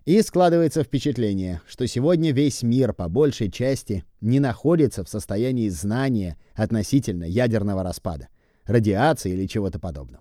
И складывается впечатление, что сегодня весь мир по большей части не находится в состоянии знания относительно ядерного распада, радиации или чего-то подобного.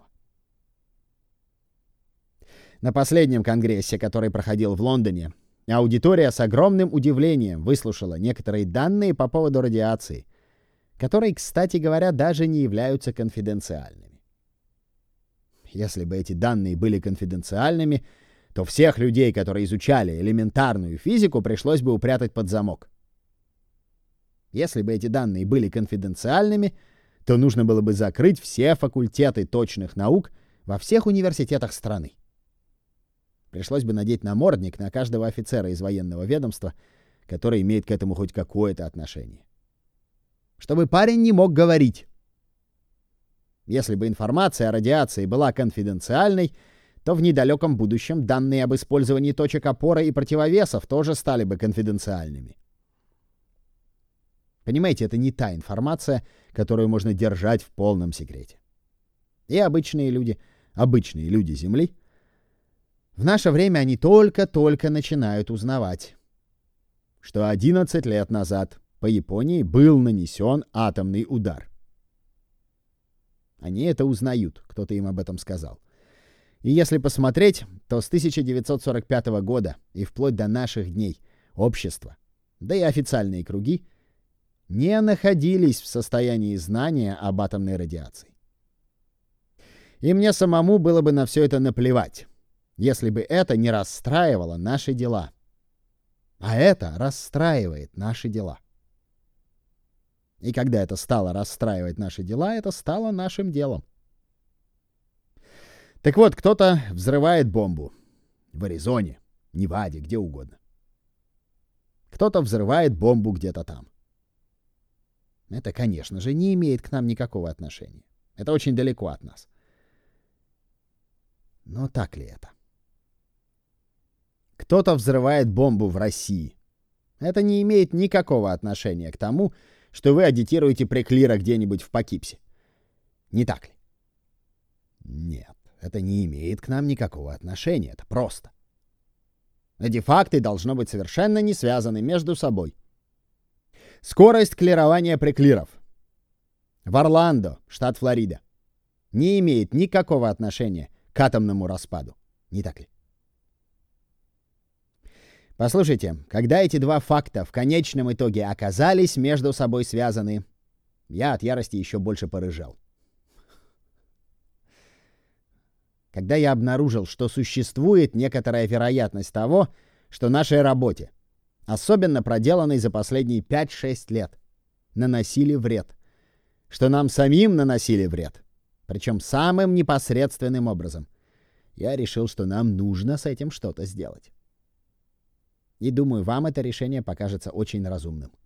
На последнем конгрессе, который проходил в Лондоне, аудитория с огромным удивлением выслушала некоторые данные по поводу радиации, которые, кстати говоря, даже не являются конфиденциальными. Если бы эти данные были конфиденциальными, то всех людей, которые изучали элементарную физику, пришлось бы упрятать под замок. Если бы эти данные были конфиденциальными, то нужно было бы закрыть все факультеты точных наук во всех университетах страны. Пришлось бы надеть намордник на каждого офицера из военного ведомства, который имеет к этому хоть какое-то отношение. Чтобы парень не мог говорить. Если бы информация о радиации была конфиденциальной, то в недалеком будущем данные об использовании точек опоры и противовесов тоже стали бы конфиденциальными. Понимаете, это не та информация, которую можно держать в полном секрете. И обычные люди Земли, в наше время они только-только начинают узнавать, что 11 лет назад по Японии был нанесен атомный удар. Они это узнают, кто-то им об этом сказал. И если посмотреть, то с 1945 года и вплоть до наших дней общество, да и официальные круги, не находились в состоянии знания об атомной радиации. И мне самому было бы на все это наплевать, если бы это не расстраивало наши дела. А это расстраивает наши дела. И когда это стало расстраивать наши дела, это стало нашим делом. Так вот, кто-то взрывает бомбу. В Аризоне, Неваде, где угодно. Кто-то взрывает бомбу где-то там. Это, конечно же, не имеет к нам никакого отношения. Это очень далеко от нас. Но так ли это? Кто-то взрывает бомбу в России. Это не имеет никакого отношения к тому, что вы агитируете преклира где-нибудь в Покипсе. Не так ли? Нет. Это не имеет к нам никакого отношения. Это просто. Эти факты должны быть совершенно не связаны между собой. Скорость клирования преклиров в Орландо, штат Флорида, не имеет никакого отношения к атомному распаду. Не так ли? Послушайте, когда эти два факта в конечном итоге оказались между собой связаны, я от ярости еще больше порыжал. Когда я обнаружил, что существует некоторая вероятность того, что нашей работе, особенно проделанной за последние 5-6 лет, наносили вред, что нам самим наносили вред, причем самым непосредственным образом, я решил, что нам нужно с этим что-то сделать. И думаю, вам это решение покажется очень разумным.